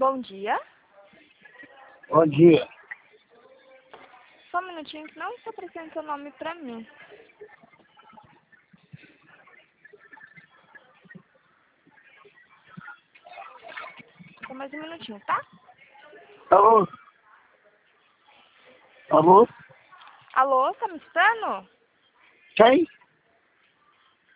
Bom dia. Bom dia. Só um minutinho que não está aparecendo seu nome pra mim. Só mais um minutinho, tá? Alô? Alô? Alô, tá me escutando? Quem?